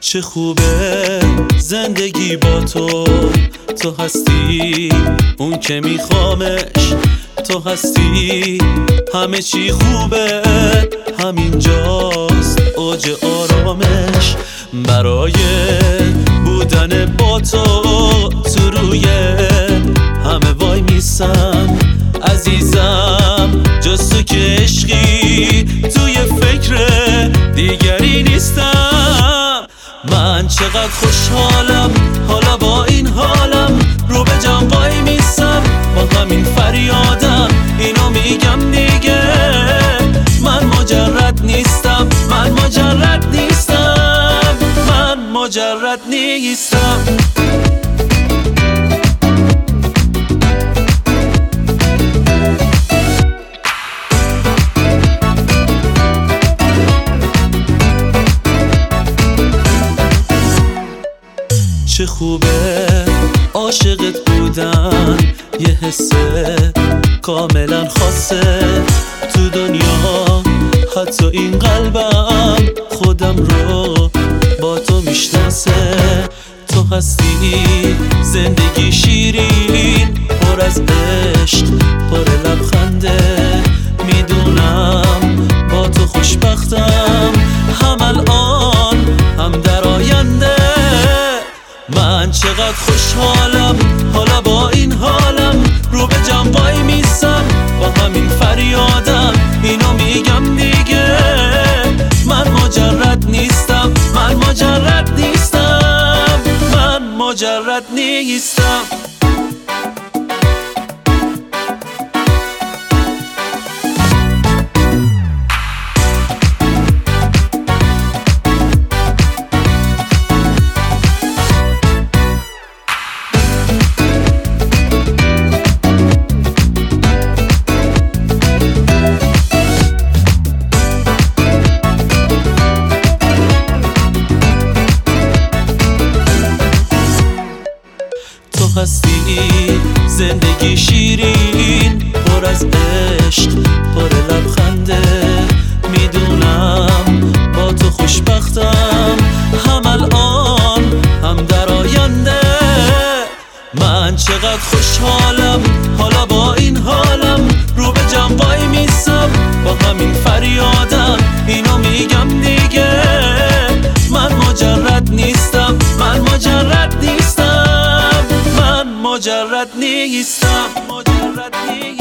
چه خوبه زندگی با تو، تو هستی اون که میخوامش، تو هستی همه چی خوبه، همینجاست اوج آرامش. برای بودن با تو تو روی همه وای میسم عزیزم، جز تو که عشقی توی فکر دیگری نیستم. من چقدر خوشحالم حالا با این حالم، رو به جان وای میسم با همین فریادم، اینو میگم دیگه من مجرد نیستم، من مجرد نیستم، من مجرد نیستم. چه خوبه عاشقت بودن، یه حسه کاملا خاصه تو دنیا، حتی این قلبم خودم رو با تو میشناسه. تو هستی زندگی شیرین پر از عشق پر لبخنده، میدونم با تو خوشبختم، هم الان هم در آینده. من چقدر خوشحالم حالا با این حالم، رو به جان وای میسم با همین فریادم، اینو میگم دیگه من مجرد نیستم، من مجرد نیستم، من مجرد نیستم. هستی زندگی شیرین پر از عشق پر لبخنده، میدونم با تو خوشبختم، هم الان هم در آینده. من چقدر خوشحالم حالا با این حالم، رو به جان وای میسم با همین فریادم، اینو میگم دیگه من مجرد نیستم، من مجرد نیستم، من مجرد نیستم، مجرد نیستم.